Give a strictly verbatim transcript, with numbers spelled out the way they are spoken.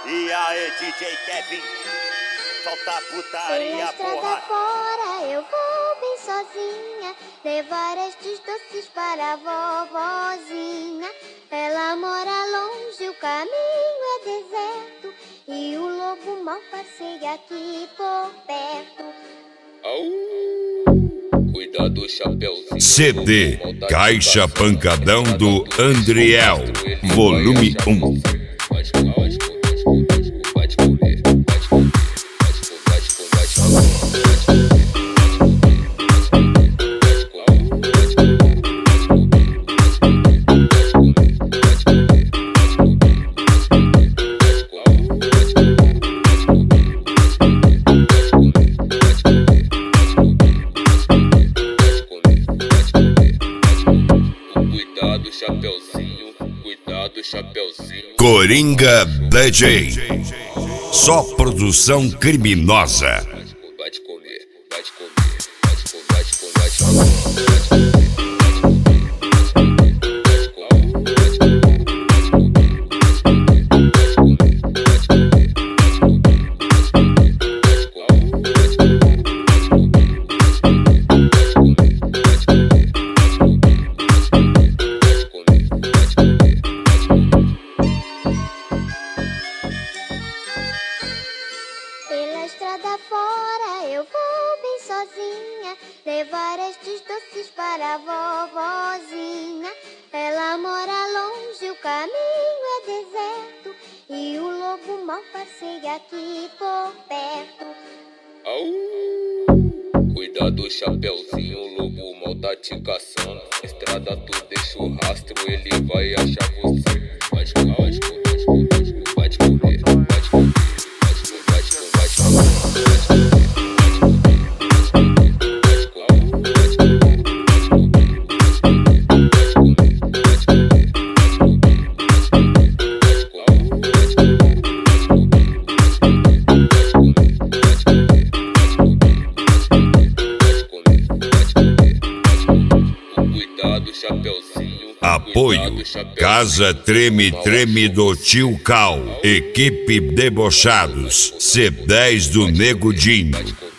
E aí, D J Kevin, solta a putaria, Pela porra. estrada fora eu vou bem sozinha, levar estes doces para a vovozinha. Ela mora longe, o caminho é deserto, e o lobo mal passeia aqui por perto. Au! Cuidado, chapéuzinho. C D Caixa Pancadão do Andriel, volume um. Cuidado, chapeuzinho, cuidado, chapeuzinho. Coringa D J, só produção criminosa. Vai te comer, vai te comer, vai te comer, vai te comer, vai te comer. Pela estrada fora eu vou bem sozinha, levar estes doces para a vovozinha. Ela mora longe, o caminho é deserto, e o lobo mal passeia aqui por perto. Au! Cuidado, chapeuzinho, o lobo mal tá te caçando. Estrada tu deixa o rastro, ele vai achar você. Vai te comer, vai te comer, vai te comer, vai te comer. Apoio Casa Treme Treme do Tio Cal, equipe Debochados, C dez do Nego Dinho.